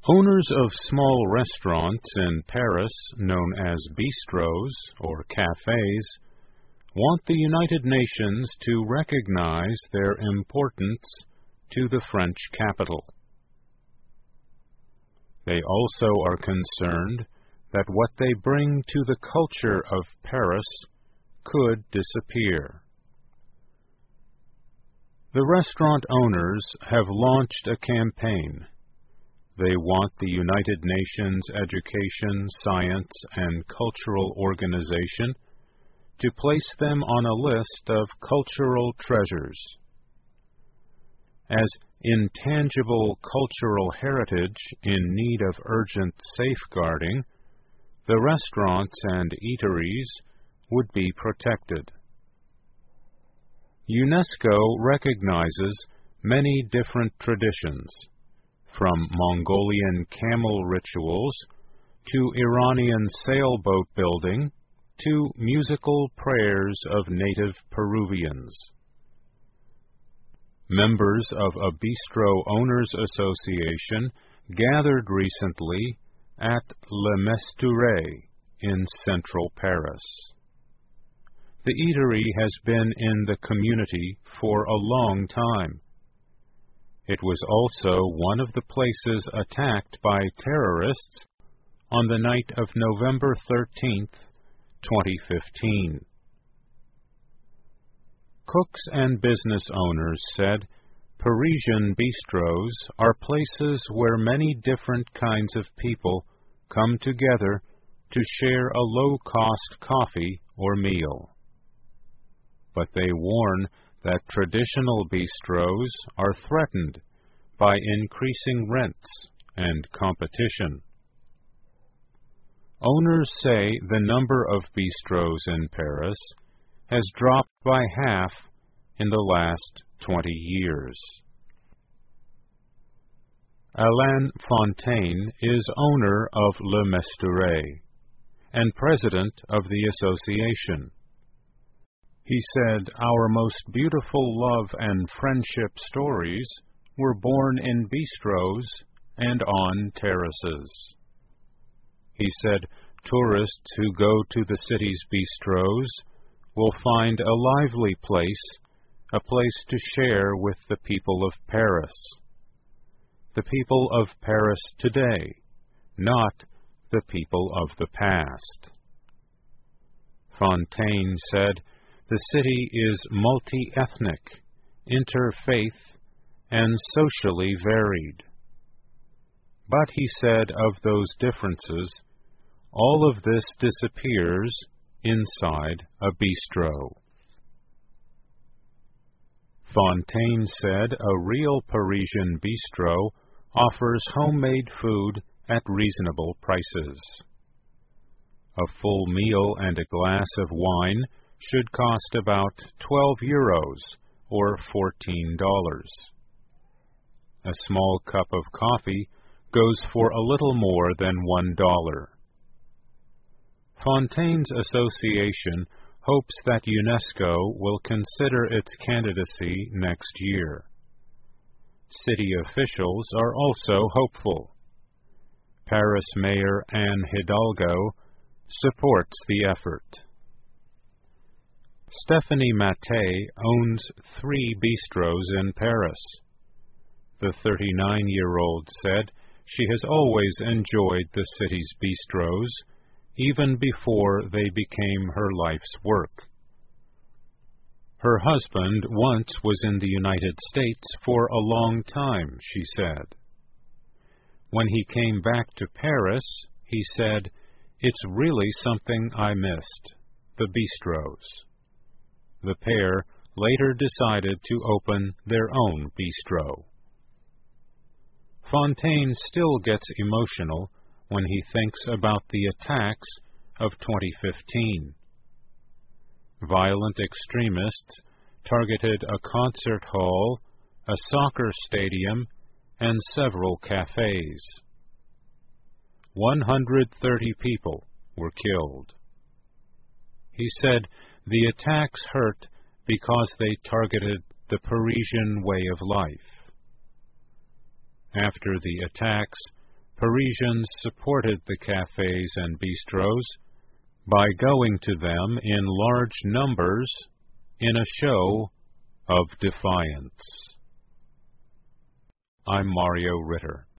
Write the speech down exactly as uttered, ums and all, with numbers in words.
Owners of small restaurants in Paris, known as bistros or cafes, want the United Nations to recognize their importance to the French capital. They also are concerned that what they bring to the culture of Paris could disappear. The restaurant owners have launched a campaign. They want the United Nations Education, Science, and Cultural Organization to place them on a list of cultural treasures. As intangible cultural heritage in need of urgent safeguarding, the restaurants and eateries would be protected. UNESCO recognizes many different traditions, from Mongolian camel rituals to Iranian sailboat building to musical prayers of native Peruvians. Members of a Bistro Owners Association gathered recently at Le Mestouret in central Paris. The eatery has been in the community for a long time. It was also one of the places attacked by terrorists on the night of November thirteenth, twenty fifteen. Cooks and business owners said Parisian bistros are places where many different kinds of people come together to share a low-cost coffee or meal. But they warn that traditional bistros are threatened by increasing rents and competition. Owners say the number of bistros in Paris has dropped by half in the last twenty years. Alain Fontaine is owner of Le Mestouret and president of the association. He said, "Our most beautiful love and friendship stories were born in bistros and on terraces." He said, "Tourists who go to the city's bistros will find a lively place, a place to share with the people of Paris. The people of Paris today, not the people of the past." Fontaine said, "The city is multi-ethnic, interfaith, and socially varied." But he said of those differences, all of this disappears inside a bistro. Fontaine said a real Parisian bistro offers homemade food at reasonable prices. A full meal and a glass of wine should cost about twelve euros or fourteen dollars. A small cup of coffee goes for a little more than one dollar. Fontaine's association hopes that UNESCO will consider its candidacy next year. City officials are also hopeful. Paris Mayor Anne Hidalgo supports the effort. Stephanie Matte owns three bistros in Paris. The thirty-nine-year-old said she has always enjoyed the city's bistros, even before they became her life's work. Her husband once was in the United States for a long time, she said. When he came back to Paris, he said, "It's really something I missed, the bistros." The pair later decided to open their own bistro. Fontaine still gets emotional when he thinks about the attacks of twenty fifteen. Violent extremists targeted a concert hall, a soccer stadium, and several cafes. one hundred thirty people were killed. He said the attacks hurt because they targeted the Parisian way of life. After the attacks, Parisians supported the cafes and bistros by going to them in large numbers in a show of defiance. I'm Mario Ritter.